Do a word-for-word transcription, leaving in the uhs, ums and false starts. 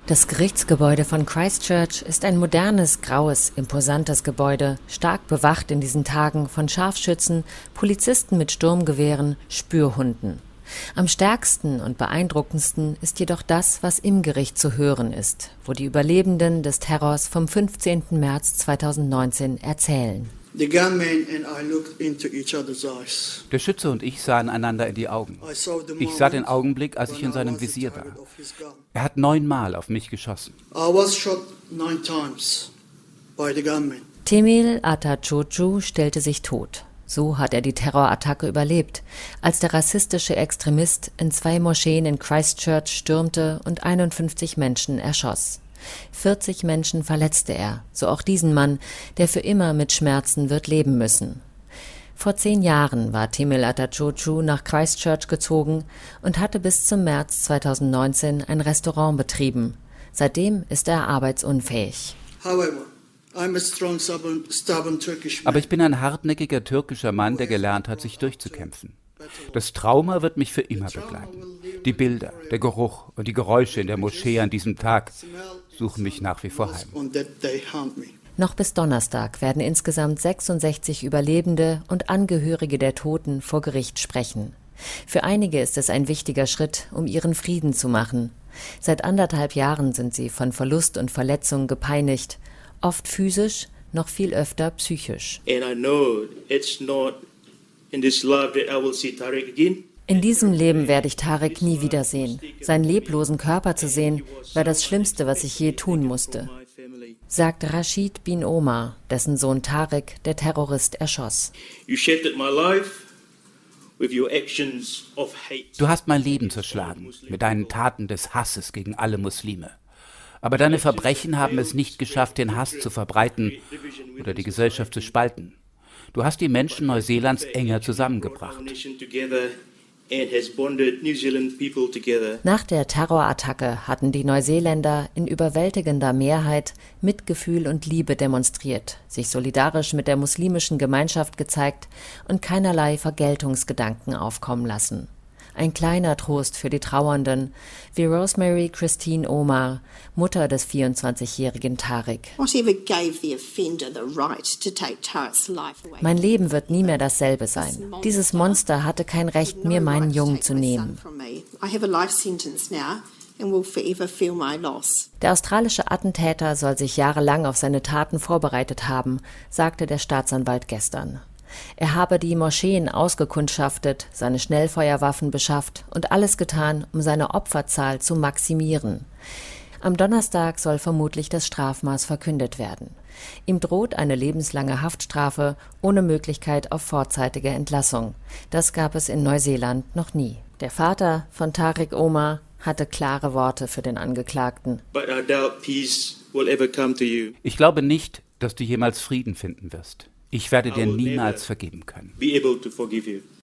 Das Gerichtsgebäude von Christchurch ist ein modernes, graues, imposantes Gebäude, stark bewacht in diesen Tagen von Scharfschützen, Polizisten mit Sturmgewehren, Spürhunden. Am stärksten und beeindruckendsten ist jedoch das, was im Gericht zu hören ist, wo die Überlebenden des Terrors vom fünfzehnten März zweitausendneunzehn erzählen. Der Schütze und ich sahen einander in die Augen. Ich sah den Augenblick, als ich in seinem Visier war. Er hat neunmal auf mich geschossen. Temel Atatürkçü stellte sich tot. So hat er die Terrorattacke überlebt, als der rassistische Extremist in zwei Moscheen in Christchurch stürmte und einundfünfzig Menschen erschoss. vierzig Menschen verletzte er, so auch diesen Mann, der für immer mit Schmerzen wird leben müssen. Vor zehn Jahren war Temel Atatürkçü nach Christchurch gezogen und hatte bis zum März zweitausendneunzehn ein Restaurant betrieben. Seitdem ist er arbeitsunfähig. Aber ich bin ein hartnäckiger türkischer Mann, der gelernt hat, sich durchzukämpfen. Das Trauma wird mich für immer begleiten. Die Bilder, der Geruch und die Geräusche in der Moschee an diesem Tag suchen mich nach wie vor heim. Noch bis Donnerstag werden insgesamt sechsundsechzig Überlebende und Angehörige der Toten vor Gericht sprechen. Für einige ist es ein wichtiger Schritt, um ihren Frieden zu machen. Seit anderthalb Jahren sind sie von Verlust und Verletzung gepeinigt, oft physisch, noch viel öfter psychisch. In diesem Leben werde ich Tarek nie wiedersehen. Seinen leblosen Körper zu sehen, war das Schlimmste, was ich je tun musste, sagt Rashid bin Omar, dessen Sohn Tarek der Terrorist erschoss. Du hast mein Leben zerschlagen mit deinen Taten des Hasses gegen alle Muslime. Aber deine Verbrechen haben es nicht geschafft, den Hass zu verbreiten oder die Gesellschaft zu spalten. Du hast die Menschen Neuseelands enger zusammengebracht. Nach der Terrorattacke hatten die Neuseeländer in überwältigender Mehrheit Mitgefühl und Liebe demonstriert, sich solidarisch mit der muslimischen Gemeinschaft gezeigt und keinerlei Vergeltungsgedanken aufkommen lassen. Ein kleiner Trost für die Trauernden, wie Rosemary Christine Omar, Mutter des vierundzwanzigjährigen Tarek. Mein Leben wird nie mehr dasselbe sein. Dieses Monster hatte kein Recht, mir meinen Jungen zu nehmen. Der australische Attentäter soll sich jahrelang auf seine Taten vorbereitet haben, sagte der Staatsanwalt gestern. Er habe die Moscheen ausgekundschaftet, seine Schnellfeuerwaffen beschafft und alles getan, um seine Opferzahl zu maximieren. Am Donnerstag soll vermutlich das Strafmaß verkündet werden. Ihm droht eine lebenslange Haftstrafe ohne Möglichkeit auf vorzeitige Entlassung. Das gab es in Neuseeland noch nie. Der Vater von Tarek Omar hatte klare Worte für den Angeklagten. Ich glaube nicht, dass du jemals Frieden finden wirst. Ich werde dir niemals vergeben können.